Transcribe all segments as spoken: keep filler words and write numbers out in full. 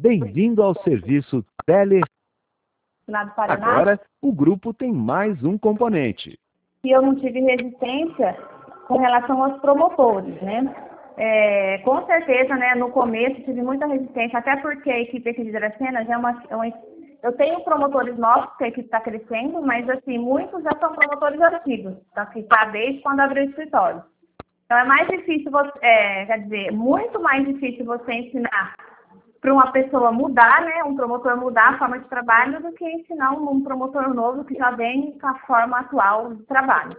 Bem-vindo ao serviço Tele. Lá do Paraná. Agora, o grupo tem mais um componente. E eu não tive resistência com relação aos promotores, né? É, com certeza, né, no começo tive muita resistência, até porque a equipe aqui de Dracena já é uma, é uma... Eu tenho promotores novos, que a equipe está crescendo, mas, assim, muitos já são promotores antigos, tá, que está desde quando abriu o escritório. Então, é mais difícil, você, é, quer dizer, muito mais difícil você ensinar para uma pessoa mudar, né, um promotor mudar a forma de trabalho, do que ensinar um, um promotor novo que já vem com a forma atual de trabalho.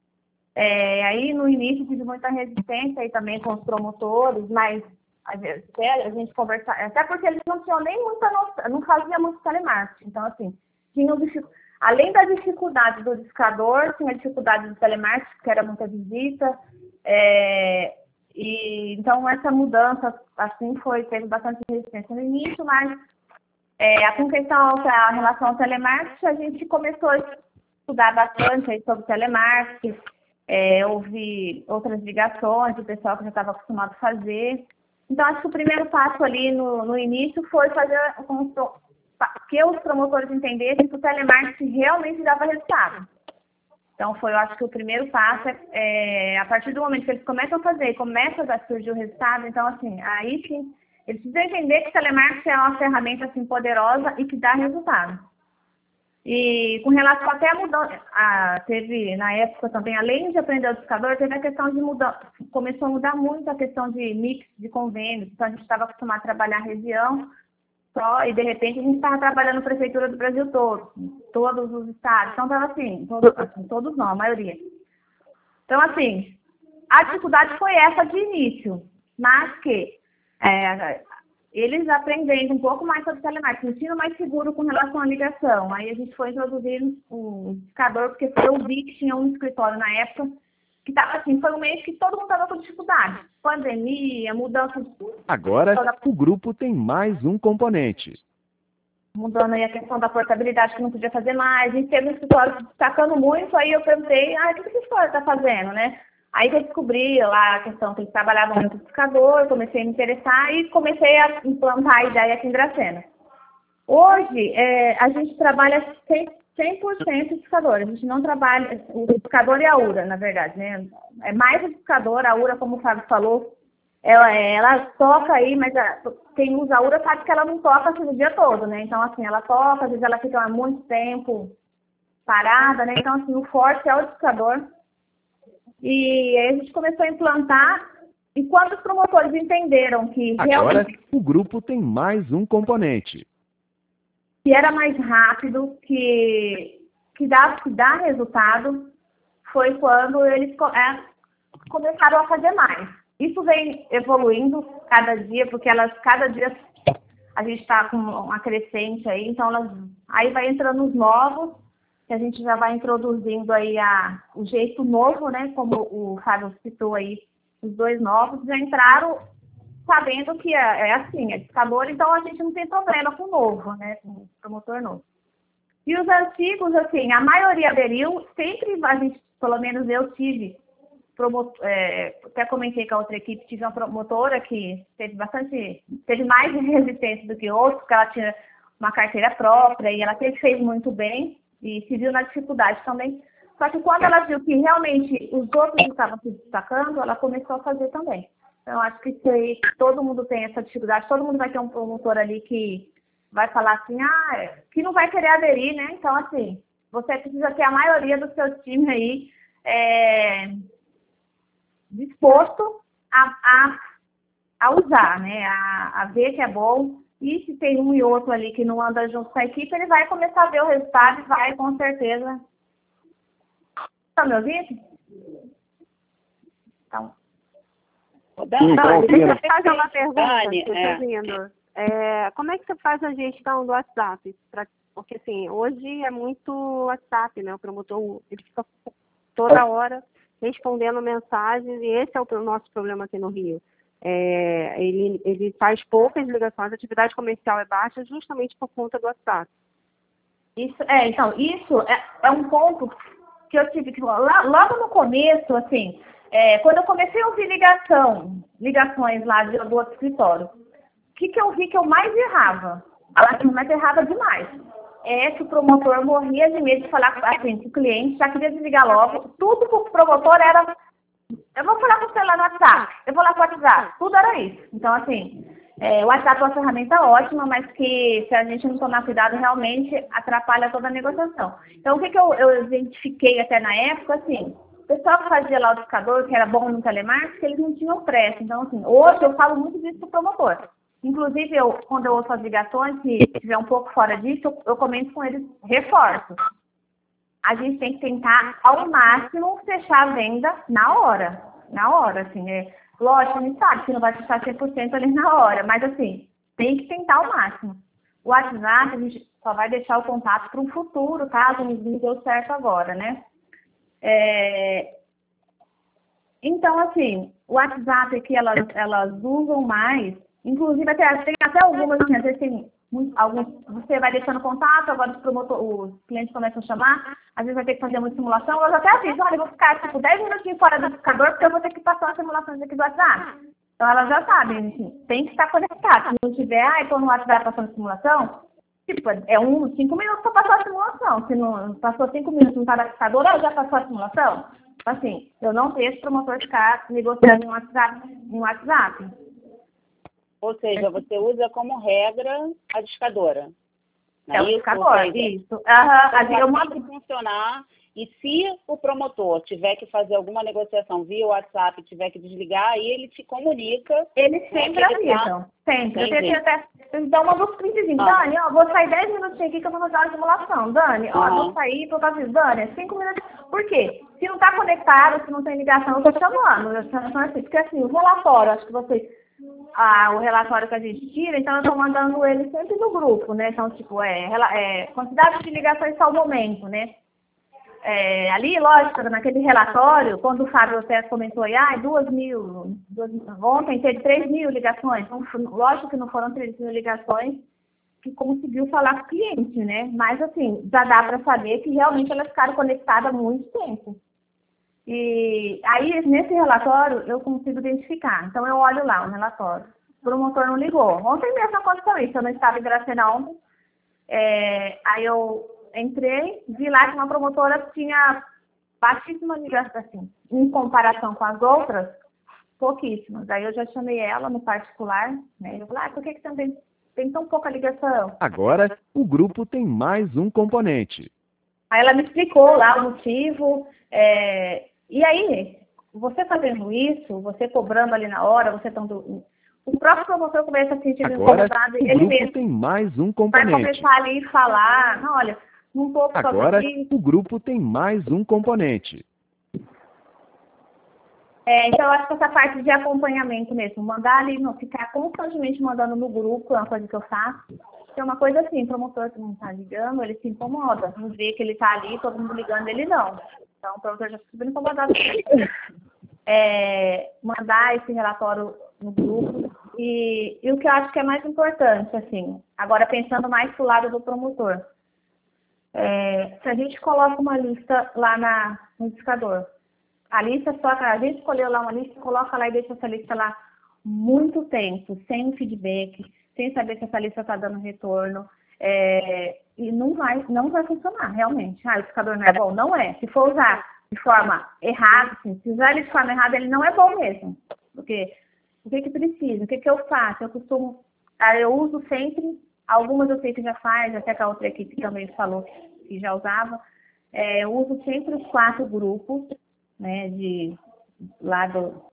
É, aí, no início, tive muita resistência aí também com os promotores, mas a gente, a gente conversava, até porque eles não tinham nem muita noção, não faziam muito telemarketing. Então, assim, tinham, além da dificuldade do discador, tinha a dificuldade do telemarketing, que era muita visita. É, e, então, essa mudança, assim, foi, teve bastante resistência no início, mas é, com questão a relação ao telemarketing, a gente começou a estudar bastante aí sobre telemarketing. É, houve outras ligações do pessoal que já estava acostumado a fazer. Então, acho que o primeiro passo ali no, no início foi fazer com que os promotores entendessem que o telemarketing realmente dava resultado. Então, foi, eu acho que o primeiro passo é, é a partir do momento que eles começam a fazer e começam a surgir o resultado, então, assim, aí sim, eles precisam entender que o telemarketing é uma ferramenta, assim, poderosa e que dá resultado. E com relação até a mudança, a, teve na época também, além de aprender o discador, teve a questão de mudar, começou a mudar muito a questão de mix de convênios. Então a gente estava acostumado a trabalhar região só, e de repente a gente estava trabalhando na prefeitura do Brasil todo, todos os estados. Então estava assim, todos, assim, todos não, a maioria. Então assim, a dificuldade foi essa de início, mas que é, eles aprendendo um pouco mais sobre telemarketing, um ensino mais seguro com relação à ligação. Aí a gente foi introduzindo um discador, porque eu vi que tinha um escritório na época que estava assim, foi um mês que todo mundo estava com dificuldade. Pandemia, mudança de tudo. Agora, o grupo tem mais um componente. Mudando aí a questão da portabilidade, que não podia fazer mais. A gente teve um escritório se destacando muito, aí eu perguntei, ah, o que esse escritório está fazendo, né? Aí que eu descobri lá a questão que eles trabalhavam muito com discador, comecei a me interessar e comecei a implantar a ideia aqui em Dracena. Hoje, é, a gente trabalha cem por cento discador, a gente não trabalha, o discador e a URA, na verdade, né? É mais o discador, a URA, como o Fábio falou, ela, ela toca aí, mas a, quem usa a URA sabe que ela não toca assim, o dia todo, né? Então, assim, ela toca, às vezes ela fica muito tempo parada, né? Então, assim, o forte é o discador. E aí a gente começou a implantar, e quando os promotores entenderam que Agora, realmente o grupo tem mais um componente. que era mais rápido, que, que, dá, que dá resultado, foi quando eles é, começaram a fazer mais. Isso vem evoluindo cada dia, porque elas, cada dia a gente está com uma crescente aí, então elas, aí vai entrando os novos, que a gente já vai introduzindo aí a, o jeito novo, né, como o Fábio citou aí, os dois novos já entraram sabendo que é, é assim, é discador, então a gente não tem problema com o novo, né, com o promotor novo. E os antigos, assim, a maioria aderiu, sempre a gente, pelo menos eu tive, promotor, é, até comentei com a outra equipe, tive uma promotora que teve bastante, teve mais resistência do que outros, porque ela tinha uma carteira própria e ela sempre fez muito bem, e se viu na dificuldade também. Só que quando ela viu que realmente os outros estavam se destacando, ela começou a fazer também. Então, acho que isso aí, todo mundo tem essa dificuldade, todo mundo vai ter um promotor ali que vai falar assim, ah, que não vai querer aderir, né? Então, assim, você precisa ter a maioria do seu time aí é, disposto a, a, a usar, né? A, a ver que é bom. E se tem um e outro ali que não anda junto com a equipe, ele vai começar a ver o resultado e vai, com certeza. Está me ouvindo? Então. Dani, Então, deixa eu Pina, fazer uma pergunta. Dani, Eu tô é. ouvindo. É, como é que você faz a gestão do WhatsApp? Pra, porque, assim, hoje é muito WhatsApp, né? O promotor, ele fica toda hora respondendo mensagens e esse é o nosso problema aqui no Rio. É, ele, ele faz poucas ligações, a atividade comercial é baixa justamente por conta do WhatsApp. Isso, é, então, isso é, é um ponto que eu tive que lá, logo no começo, assim, é, quando eu comecei a ouvir ligação, ligações lá do, do outro escritório, que, que eu vi que eu mais errava? Ela que mais errava demais. É que o promotor morria de medo de falar assim, que o cliente já queria desligar logo. Tudo pro promotor era, eu vou falar com você lá no WhatsApp, eu vou lá pro WhatsApp, tudo era isso. Então, assim, é, o WhatsApp é uma ferramenta ótima, mas que se a gente não tomar cuidado, realmente atrapalha toda a negociação. Então, o que, que eu, eu identifiquei até na época, assim, o pessoal que fazia lá o discador, que era bom no telemarketing, eles não tinham pressa. Então, assim, hoje eu falo muito disso pro promotor. Inclusive, eu, quando eu ouço as ligações, se estiver um pouco fora disso, eu, eu comento com eles, reforço. A gente tem que tentar, ao máximo, fechar a venda na hora. Na hora, assim. É, lógico, a gente sabe que não vai fechar cem por cento ali na hora, mas, assim, tem que tentar ao máximo. O WhatsApp, a gente só vai deixar o contato para um futuro, caso não deu certo agora, né? É... Então, assim, o WhatsApp que elas, elas usam mais, inclusive até, tem até algumas, assim, às vezes tem muito, alguns, você vai deixando contato, agora os, promotor, os clientes começam a chamar, às vezes vai ter que fazer muita simulação, elas até avisam, olha, eu vou ficar tipo dez minutinhos fora do discador porque eu vou ter que passar uma simulação aqui do WhatsApp. Então elas já sabem, assim, tem que estar conectado. Se não tiver, ah, estou no WhatsApp passando simulação, tipo, é um, cinco minutos para passar a simulação. Se não passou cinco minutos não está no discador, ah, já passou a simulação? Assim, eu não deixo o promotor ficar negociando em WhatsApp, em WhatsApp. Ou seja, você usa como regra a discadora. É o discador, isso. Uhum. Eu mando funcionar. E se o promotor tiver que fazer alguma negociação via WhatsApp, tiver que desligar, aí ele te comunica. Eles sempre avisam. Sempre. Eu tenho até. Eles dão uma dos prints. Dani, ó, vou sair dez minutinhos aqui que eu vou fazer uma simulação. Dani, ó, uhum. vou sair para fazer. Dani, é cinco minutos. Por quê? Se não está conectado, se não tem ligação, eu estou chamando. Eu estou chamando assim. Porque assim, o relatório, acho que vocês. Ah, o relatório que a gente tira, então eu estou mandando ele sempre no grupo, né? Então, tipo, é, é quantidade de ligações ao momento, né? É, ali, lógico, naquele relatório, quando o Fábio até comentou aí, ah, duas mil, duas, ontem teve três mil ligações, então, lógico que não foram três mil ligações que conseguiu falar com o cliente, né? Mas, assim, já dá para saber que realmente elas ficaram conectadas há muito tempo. E aí, nesse relatório, eu consigo identificar. Então, eu olho lá o relatório. O promotor não ligou. Ontem mesmo aconteceu isso, eu não estava em Dracena ontem. É, aí eu entrei, vi lá que uma promotora tinha baixíssima ligação, assim, em comparação com as outras, pouquíssimas. Aí eu já chamei ela no particular, né? Eu falei, ah, por que, que você não tem, tem tão pouca ligação? Agora, o grupo tem mais um componente. Aí ela me explicou lá o motivo, é, e aí, você fazendo isso, você cobrando ali na hora, você estando... O próprio promotor começa a se sentir incomodado, ele mesmo. Agora, o grupo tem mais um componente. Vai começar ali e falar, não, olha, não estou por causa Agora, disso. o grupo tem mais um componente. É, então, eu acho que essa parte de acompanhamento mesmo, mandar ali, não, ficar constantemente mandando no grupo, é uma coisa que eu faço. É uma coisa assim, o promotor que não está ligando, ele se incomoda. Não vê que ele está ali, todo mundo ligando, ele não. Então, o promotor já fica super incomodado. É, mandar esse relatório no grupo. E, e o que eu acho que é mais importante, assim, agora pensando mais pro lado do promotor. É, se a gente coloca uma lista lá na, no discador, a lista só, a gente escolheu lá uma lista, coloca lá e deixa essa lista lá muito tempo, sem feedback, sem saber se essa lista está dando retorno, é, e não vai, não vai funcionar, realmente. Ah, o discador não é bom? Não é. Se for usar de forma errada, assim, se usar ele de forma errada, ele não é bom mesmo. Porque o que que precisa? O que que eu faço? Eu costumo, eu uso sempre, algumas eu sei que já faz, até que a outra equipe também falou que já usava, é, eu uso sempre os quatro grupos, né, de lá do...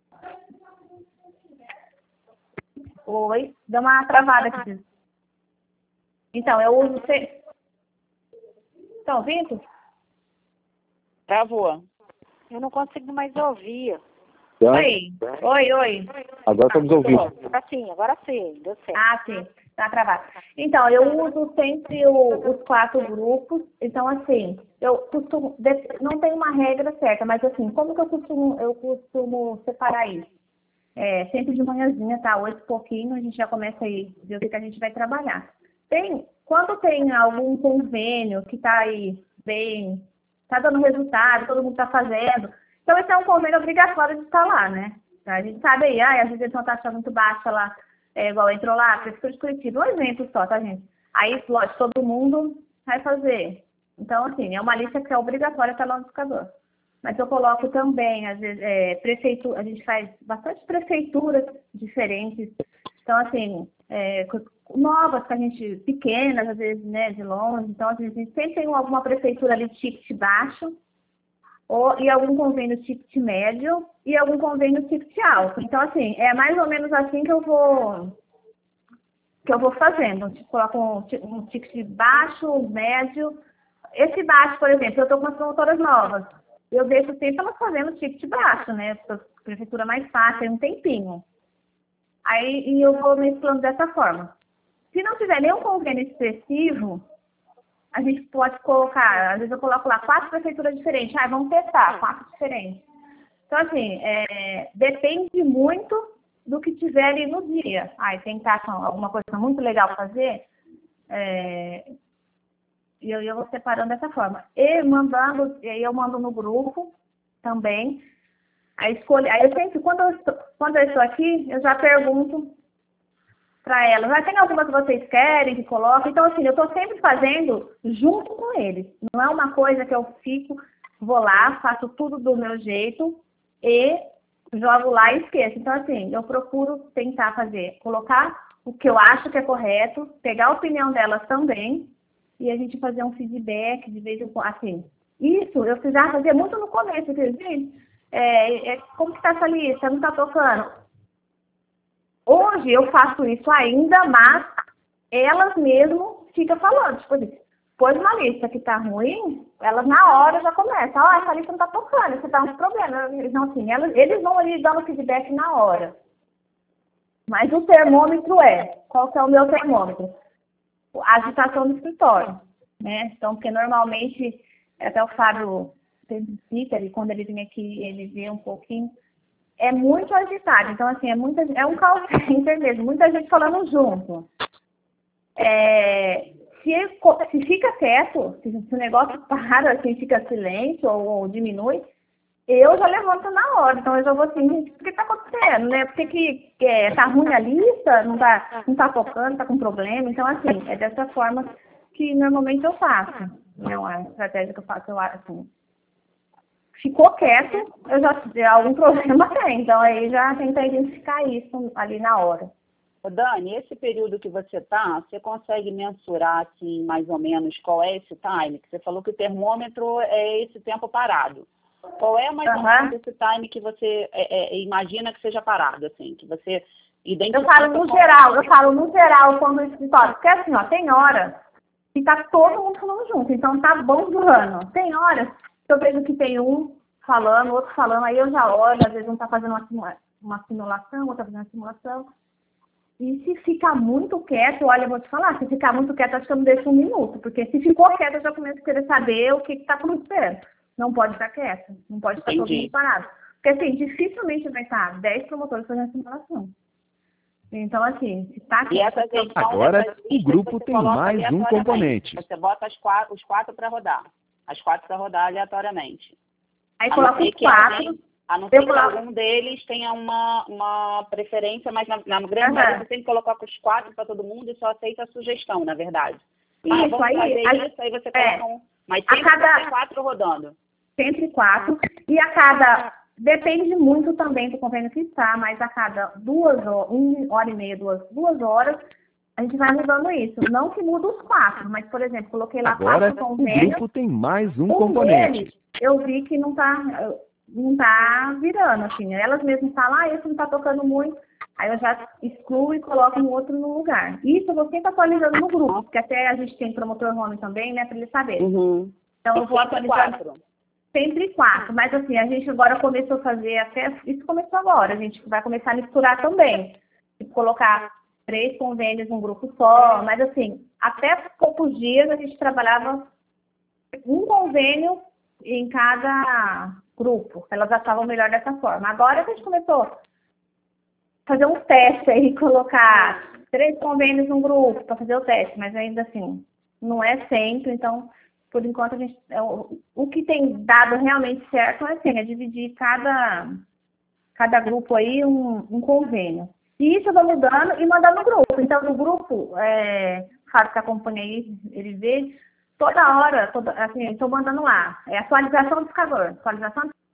Oi, deu uma travada aqui. Então, eu uso sempre... Estão ouvindo? Travou. Eu não consigo mais ouvir. Já? Oi, oi, oi. Agora estamos ouvindo. Agora sim, agora sim, deu certo. Ah, sim, tá travado. Então, eu uso sempre o, os quatro grupos. Então, assim, eu costumo, não tem uma regra certa, mas assim, como que eu costumo, eu costumo separar isso? É, sempre de manhãzinha, tá? Oito e pouquinho, a gente já começa aí, ver o que, que a gente vai trabalhar. Tem, quando tem algum convênio que tá aí bem, tá dando resultado, todo mundo tá fazendo, então esse é um convênio obrigatório de estar lá, né? A gente sabe aí, ah, a rejeição tá achando muito baixa lá é, igual entrou lá, Prefeitura de Curitiba, um exemplo só, tá, gente? Aí, lógico, todo mundo vai fazer. Então, assim, é uma lista que é obrigatória estar lá no notificador. Mas eu coloco também, às vezes, é, prefeitura, a gente faz bastante prefeituras diferentes. Então, assim, é, novas que a gente, pequenas, às vezes, né, de longe. Então, às vezes, a gente sempre tem alguma prefeitura ali de ticket baixo, ou, e algum convênio ticket médio, e algum convênio ticket alto. Então, assim, é mais ou menos assim que eu vou, que eu vou fazendo. Tipo, coloco um, um ticket baixo, médio. Esse baixo, por exemplo, eu estou com as promotoras novas. Eu deixo sempre elas fazendo ticket baixo, né? Prefeitura mais fácil, tem um tempinho. Aí e eu vou mesclando dessa forma. Se não tiver nenhum convênio expressivo, a gente pode colocar, às vezes eu coloco lá quatro prefeituras diferentes. Ah, vamos testar, quatro diferentes. Então, assim, é, depende muito do que tiver ali no dia. Ah, tem que estar com alguma coisa muito legal para fazer. É, E eu, eu vou separando dessa forma. E mandando, e aí eu mando no grupo também. A escolha, aí eu sempre, quando eu estou, quando eu estou aqui, eu já pergunto para elas, ah, tem alguma que vocês querem que coloque? Então, assim, eu estou sempre fazendo junto com eles. Não é uma coisa que eu fico, vou lá, faço tudo do meu jeito e jogo lá e esqueço. Então, assim, eu procuro tentar fazer, colocar o que eu acho que é correto, pegar a opinião delas também, e a gente fazer um feedback de vez em quando, assim. Isso eu precisava fazer muito no começo, gente, é, é, como que está essa lista? Não está tocando. Hoje eu faço isso ainda, mas elas mesmo ficam falando, tipo assim, pôs uma lista que está ruim, elas na hora já começam, ó, oh, essa lista não está tocando, isso está um problema. Então, assim, elas, eles vão ali dando feedback na hora. Mas o termômetro é, qual que é o meu termômetro? A agitação do escritório, né? Então, porque normalmente, até o Fábio cita, ele, quando ele vem aqui, ele vê um pouquinho, é muito agitado. Então, assim, é, muita, é um call center mesmo, muita gente falando junto. É, se, se fica quieto, se, se o negócio para, assim, fica silêncio ou, ou diminui, eu já levanto na hora. Então, eu já vou assim, gente, o que está acontecendo, né? Por que, que é, tá ruim a lista? Não está não tá focando, está com problema? Então, assim, é dessa forma que normalmente eu faço. É uma estratégia que eu faço, eu assim. Ficou quieto, eu já, já algum problema tem. Então, aí já tenta identificar isso ali na hora. Ô Dani, esse período que você está, você consegue mensurar, assim, mais ou menos, qual é esse time? Que você falou que o termômetro é esse tempo parado. Qual é mais ou menos esse time que você é, é, imagina que seja parado, assim, que você identifica? Eu falo no geral, eu falo no geral quando o escritório, porque assim, ó, tem horas que tá todo mundo falando junto, então tá bom durando. Tem horas que eu vejo que tem um falando, outro falando, aí eu já olho, às vezes um tá fazendo uma, uma simulação, outro tá fazendo uma simulação. E se ficar muito quieto, olha, eu vou te falar, se ficar muito quieto, acho que eu não deixo um minuto, porque se ficou quieto, eu já começo a querer saber o que que tá acontecendo. Não pode ficar quieto, não pode ficar todo mundo parado. Porque, assim, dificilmente vai estar dez promotores fazendo simulação. Então, assim, se está quieto... Agora, o grupo tem mais um componente. Você bota as quatro, os quatro para rodar. As quatro para rodar aleatoriamente. Aí coloca os quatro. A não ser que algum deles tenha uma, uma preferência, mas na, na grande maioria você tem que colocar os quatro para todo mundo e só aceita a sugestão, na verdade. Isso, ah, vamos aí, fazer aí, isso, aí você coloca é, um... Mas sempre a cada... tem quatro rodando. Sempre quatro. E a cada... Depende muito também do convênio que está, mas a cada duas horas, uma hora e meia, duas, duas horas, a gente vai mudando isso. Não que muda os quatro, mas, por exemplo, coloquei lá Agora, quatro convênios. O grupo tem mais um um componente. Deles, eu vi que não está não tá virando, assim. Elas mesmas falam, ah, esse não está tocando muito. Aí eu já excluo e coloco um outro no lugar. Isso eu vou sempre atualizando no grupo, porque até a gente tem promotor home também, né, para eles saberem. Uhum. Então eu vou atualizando. Quatro. Sempre quatro, mas assim, a gente agora começou a fazer até, isso começou agora, a gente vai começar a misturar também. Tipo, colocar três convênios num grupo só, mas assim, até poucos dias a gente trabalhava um convênio em cada grupo, elas achavam melhor dessa forma. Agora a gente começou a fazer um teste aí, colocar três convênios num grupo para fazer o teste, mas ainda assim, não é sempre, então... Por enquanto, a gente, o, o que tem dado realmente certo é, assim, é dividir cada, cada grupo aí um, um convênio. E isso eu vou mudando e mandando no grupo. Então, no grupo, é, o Fábio que acompanha aí, ele vê, toda hora, toda, assim, eu estou mandando lá. É atualização do discador. Atualização do